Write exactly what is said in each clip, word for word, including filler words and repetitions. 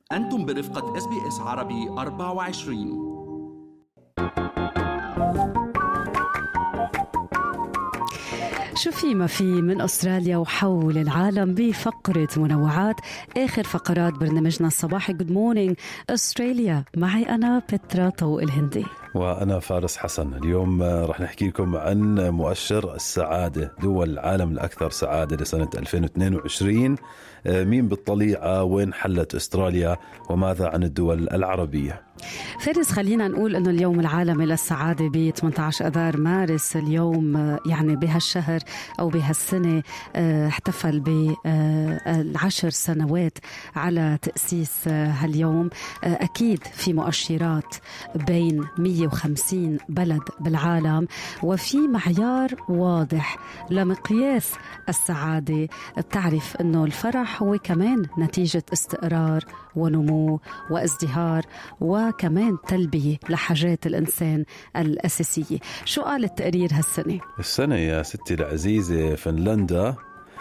أنتم برفقة إس بي إس عربي أربعة وعشرين. شو في ما في من أستراليا وحول العالم بفقرة منوعات آخر فقرات برنامجنا الصباحي. Good morning أستراليا، معي أنا بترا طوق الهندي وأنا فارس حسن. اليوم رح نحكي لكم عن مؤشر السعادة، دول العالم الأكثر سعادة لسنة ألفين واثنين وعشرين. مين بالطليعة، وين حلت أستراليا، وماذا عن الدول العربية؟ فارس، خلينا نقول أنه اليوم العالمي للسعادة ب ثمانية عشر أذار مارس، اليوم يعني بهالشهر أو بهالسنة احتفل بالعشر سنوات على تأسيس هاليوم. أكيد في مؤشرات بين مية وخمسين بلد بالعالم، وفي معيار واضح لمقياس السعادة. بتعرف أنه الفرح هو كمان نتيجة استقرار ونمو وازدهار، وكمان تلبية لحاجات الإنسان الأساسية. شو قال التقرير هالسنة؟ السنة يا ستي العزيزة فنلندا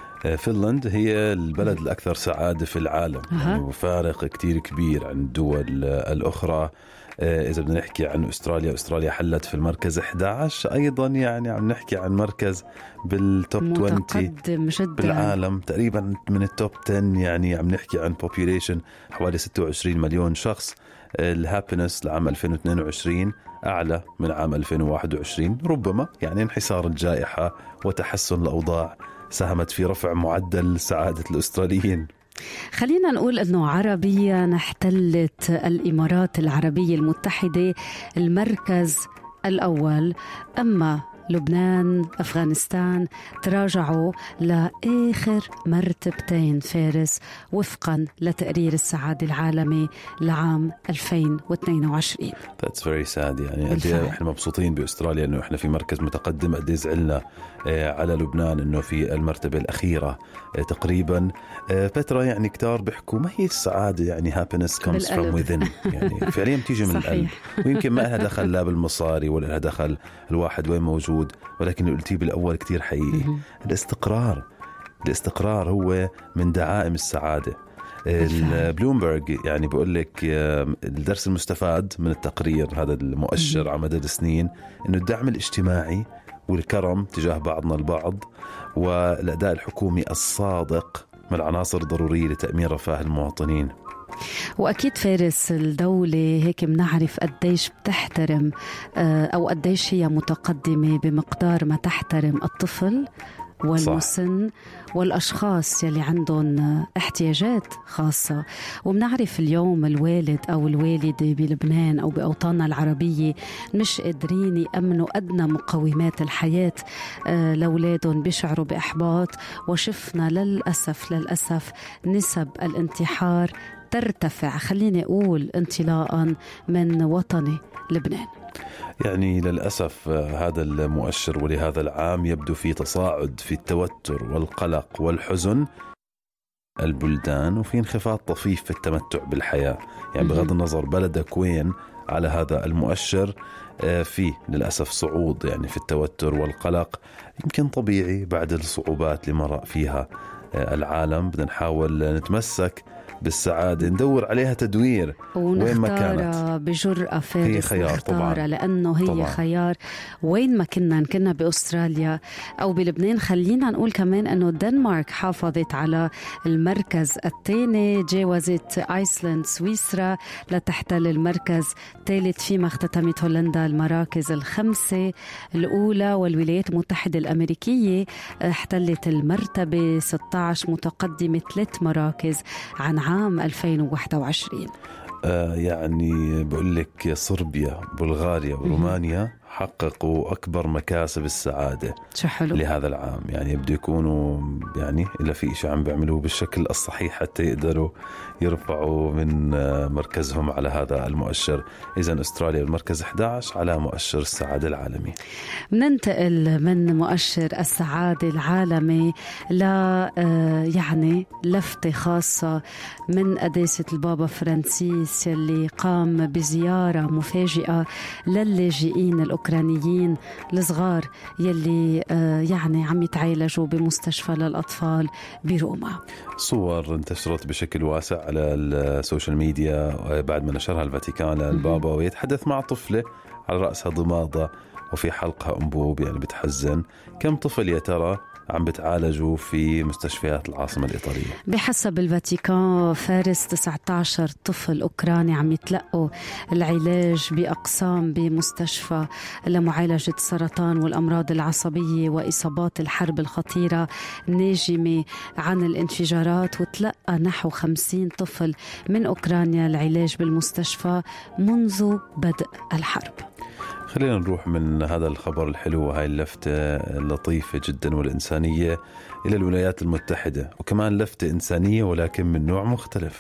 فنلند هي البلد الأكثر سعادة في العالم، أه. يعني وفارق كتير كبير عن الدول الأخرى. إذا بدنا نحكي عن أستراليا، أستراليا حلت في المركز أحد عشر أيضا، يعني عم نحكي عن مركز بالتوب عشرين بالعالم تقريبا من التوب عشرة. يعني عم نحكي عن population حوالي ستة وعشرين مليون شخص. الهابينس لعام ألفين واثنين وعشرين أعلى من عام ألفين وواحد وعشرين، ربما يعني انحسار الجائحة وتحسن الأوضاع ساهمت في رفع معدل سعادة الأستراليين. خلينا نقول أنه عربيا احتلت الإمارات العربية المتحدة المركز الأول، أما لبنان أفغانستان تراجعوا لآخر مرتبتين فارس وفقا لتقرير السعادة العالمي لعام ألفين واثنين وعشرين. That's very sad. يعني قديه احنا مبسوطين بأستراليا انه احنا في مركز متقدم، قديه زعلنا على لبنان انه في المرتبة الأخيرة تقريبا. بترا يعني كتار بيحكوا ما هي السعادة، يعني happiness comes from within، يعني فعليا بتيجي من القلب، ويمكن ما لها دخل لا بالمصاري ولا لها دخل الواحد وين موجود، ولكن اللي قلتيه بالأول كتير حقيقي. الاستقرار الاستقرار هو من دعائم السعادة. البلومبرغ يعني بقول لك الدرس المستفاد من التقرير هذا المؤشر على مدى السنين إنه الدعم الاجتماعي والكرم تجاه بعضنا البعض والأداء الحكومي الصادق من العناصر الضرورية لتأمين رفاه المواطنين. وأكيد فارس الدولة هيك بنعرف قديش بتحترم أو قديش هي متقدمة بمقدار ما تحترم الطفل والمسن والأشخاص يلي عندهم احتياجات خاصة. وبنعرف اليوم الوالد أو الوالدة بلبنان أو بأوطاننا العربية مش قادرين يأمنوا أدنى مقومات الحياة لأولادهم، بيشعروا بإحباط، وشفنا للأسف للأسف نسب الانتحار ترتفع، خليني أقول انطلاقا من وطني لبنان. يعني للأسف هذا المؤشر ولهذا العام يبدو في تصاعد في التوتر والقلق والحزن البلدان، وفي انخفاض طفيف في التمتع بالحياة. يعني بغض النظر بلدك وين على هذا المؤشر، فيه للأسف صعود يعني في التوتر والقلق، يمكن طبيعي بعد الصعوبات اللي مر فيها العالم. بدنا نحاول نتمسك بالسعادة، ندور عليها تدوير وين ما كانت بجرأة فارس، هي خيار طبعا، لأنه هي طبعاً خيار وين ما كنا كنا بأستراليا أو بلبنان. خلينا نقول كمان أنه الدنمارك حافظت على المركز الثاني، جاوزت آيسلند سويسرا لتحتل المركز الثالث، فيما اختتمت هولندا المراكز الخمسة الأولى. والولايات المتحدة الأمريكية احتلت المرتبة ستة عشر، متقدمة ثلاث مراكز عن عام ألفين وواحد وعشرين. آه يعني بقول لك صربيا بلغاريا ورومانيا حققوا أكبر مكاسب السعادة لهذا العام. يعني يبدو يكونوا يعني إلا في إشي عم بيعملوه بالشكل الصحيح حتى يقدروا يرفعوا من مركزهم على هذا المؤشر. إذن أستراليا المركز أحد عشر على مؤشر السعادة العالمي. ننتقل من مؤشر السعادة العالمي ل يعني لفتة خاصة من قداسة البابا فرانسيس اللي قام بزيارة مفاجئة للاجئين الأوكرانيين الأوكرانيين الصغار يلي يعني عم يتعالجوا بمستشفى للأطفال بروما. صور انتشرت بشكل واسع على السوشيال ميديا بعد ما نشرها الفاتيكان للبابا ويتحدث مع طفلة على رأسها ضمادة وفي حلقها أنبوب، يعني بتحزن. كم طفل يا ترى عم بتعالجوا في مستشفيات العاصمة الإيطالية؟ بحسب الفاتيكان فارس تسعة عشر طفل أوكراني عم يتلقوا العلاج بأقسام بمستشفى لمعالجة السرطان والأمراض العصبية وإصابات الحرب الخطيرة ناجمة عن الانفجارات، وتلقى نحو خمسين طفل من أوكرانيا العلاج بالمستشفى منذ بدء الحرب. خلينا نروح من هذا الخبر الحلو وهاي اللفتة اللطيفة جدا والإنسانية إلى الولايات المتحدة، وكمان لفتة إنسانية ولكن من نوع مختلف.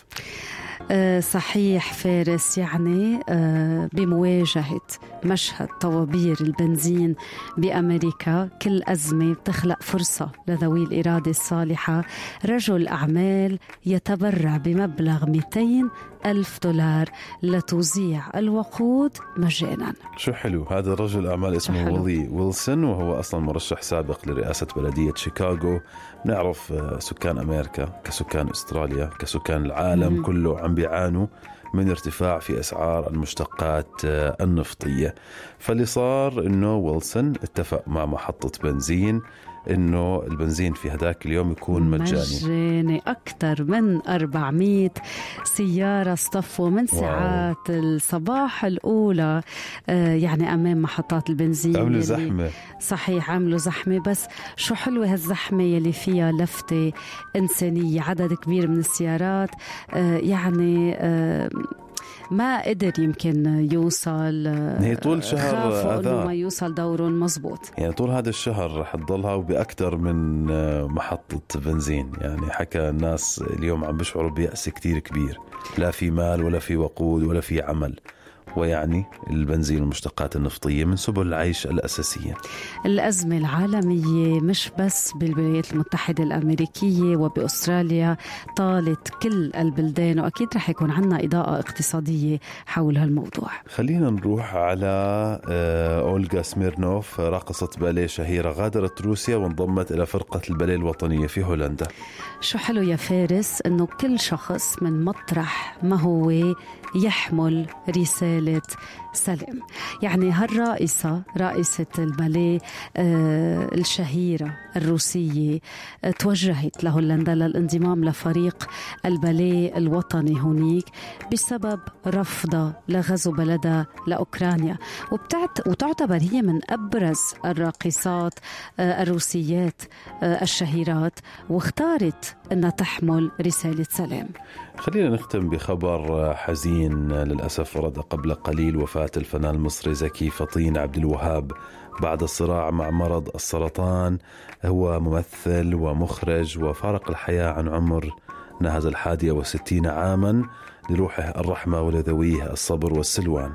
أه صحيح فارس، يعني أه بمواجهة مشهد طوابير البنزين بأمريكا، كل أزمة بتخلق فرصة لذوي الإرادة الصالحة. رجل أعمال يتبرع بمبلغ مئتين ألف دولار لتوزيع الوقود مجانا. شو حلو. هذا رجل أعمال اسمه ويلي ويلسون، وهو أصلا مرشح سابق لرئاسة بلدية شيكاغو. نعرف سكان أمريكا كسكان أستراليا كسكان العالم مم. كله عم بيعانوا من ارتفاع في أسعار المشتقات النفطية. فاللي صار إنه ويلسون اتفق مع محطة بنزين إنه البنزين في هذاك اليوم يكون مجاني. مجاني. أكثر من أربعمية سيارة اصطفوا من ساعات واو. الصباح الأولى آه يعني أمام محطات البنزين. عملوا زحمة. صحيح عملوا زحمة، بس شو حلوة هالزحمة يلي فيها لفتة إنسانية. عدد كبير من السيارات آه يعني آه ما قدر يمكن يوصل، هي طول شهر خافوا انه ما يوصل دورهم مزبوط. يعني طول هذا الشهر رح تضلها وبأكثر من محطة بنزين. يعني حكى الناس اليوم عم بيشعروا بيأس كتير كبير، لا في مال ولا في وقود ولا في عمل، ويعني البنزين والمشتقات النفطية من سبل العيش الأساسية. الأزمة العالمية مش بس بالولايات المتحدة الأمريكية وبأستراليا، طالت كل البلدان، وأكيد رح يكون عنا إضاءة اقتصادية حول هالموضوع. خلينا نروح على أولغا سميرنوف، راقصة باليه شهيرة غادرت روسيا وانضمت إلى فرقة الباليه الوطنية في هولندا. شو حلو يا فارس إنه كل شخص من مطرح ما هو يحمل رسالة سلام. يعني هالرائسة رائسة الباليه آه الشهيرة الروسية آه توجهت لهولندا للانضمام لفريق الباليه الوطني هونيك بسبب رفضها لغزو بلدها لأوكرانيا، وبتعت وتعتبر هي من أبرز الراقصات آه الروسيات آه الشهيرات، واختارت أنها تحمل رسالة سلام. خلينا نختم بخبر حزين للأسف. ورد قبل قليل وفاة الفنان المصري زكي فطين عبد الوهاب بعد الصراع مع مرض السرطان. هو ممثل ومخرج وفارق الحياة عن عمر ناهز الحادية وستين عاما. لروحه الرحمة ولذويه الصبر والسلوان.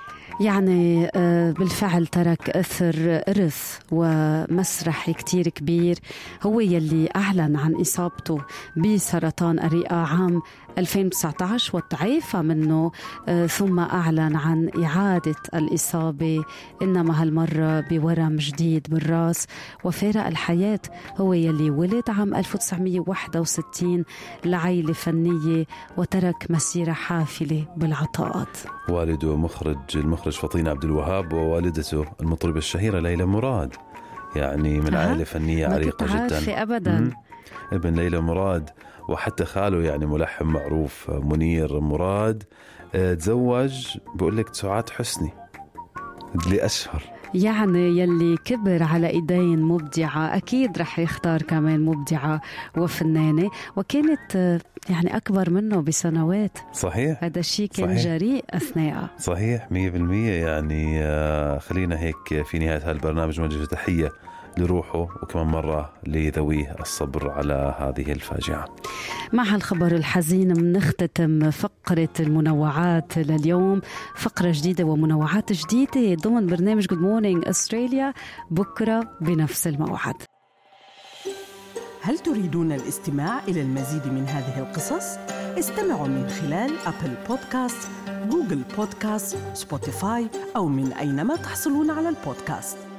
يعني بالفعل ترك أثر إرث ومسرحي كتير كبير. هو يلي أعلن عن إصابته بسرطان الرئة عام ألفين وتسعة عشر وتعافى منه، ثم أعلن عن إعادة الإصابة، إنما هالمرة بورم جديد بالرأس، وفارق الحياة. هو يلي ولد عام ألف وتسعمية وواحد وستين لعائلة فنية وترك مسيرة حافلة بالعطاءات. والده مخرج المخرج فطين عبد الوهاب، ووالدته المطربة الشهيرة ليلى مراد، يعني من عائلة فنية عريقة جدا. أبدا. ابن ليلى مراد، وحتى خاله يعني ملحن معروف منير مراد تزوج بقول لك سعاد حسني اللي أشهر. يعني يلي كبر على إيدين مبدعة أكيد رح يختار كمان مبدعة وفنانة، وكانت يعني أكبر منه بسنوات. صحيح. هذا الشيء كان جريء أثناء. صحيح مية بالمية. يعني خلينا هيك في نهاية هالبرنامج نوجه تحية لروحه، وكمان مرة لذويه الصبر على هذه الفاجعة. مع هالخبر الحزين منختتم فقرة المنوعات لليوم. فقرة جديدة ومنوعات جديدة ضمن برنامج Good Morning أستراليا بكرة بنفس الموعد. هل تريدون الاستماع إلى المزيد من هذه القصص؟ استمعوا من خلال أبل بودكاست، جوجل بودكاست، سبوتيفاي أو من أينما تحصلون على البودكاست.